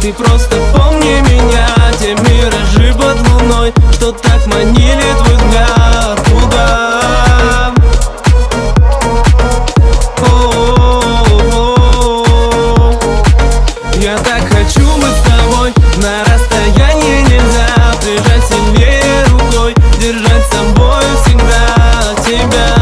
Ты просто помни меня, те миражи под луной, что так манили твой взгляд туда. Я так хочу быть с тобой, на расстоянии нельзя прижать сильнее рукой, держать с собой всегда тебя.